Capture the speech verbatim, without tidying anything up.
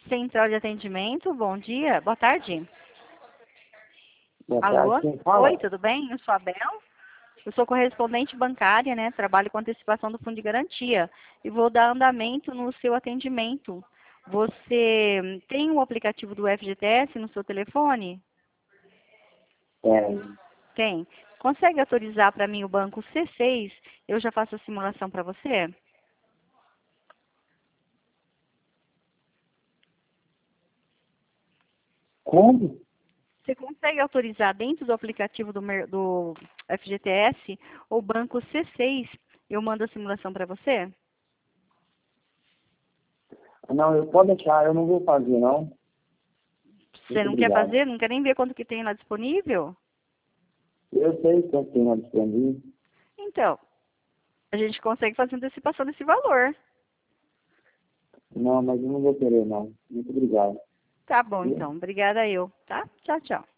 Central de atendimento, bom dia, boa tarde. Boa Alô? tarde, quem fala? Oi, tudo bem? Eu sou a Bel. Eu sou correspondente bancária, né? Trabalho com antecipação do fundo de garantia. E vou dar andamento no seu atendimento. Você tem o aplicativo do F G T S no seu telefone? É, Tem. Consegue autorizar para mim o banco C seis? Eu já faço a simulação para você? como? Você consegue autorizar dentro do aplicativo do, mer- do F G T S o banco C seis? Eu mando a simulação para você? Não, eu pode deixar, eu não vou fazer, não. Você Muito não quer obrigado. fazer? Não quer nem ver quanto que tem lá disponível? Eu sei quanto tem na disponível. Então, a gente consegue fazer antecipação desse valor. Não, mas eu não vou querer, não. Muito obrigado. Tá bom, Viu? então. Obrigada eu, tá? Tchau, tchau.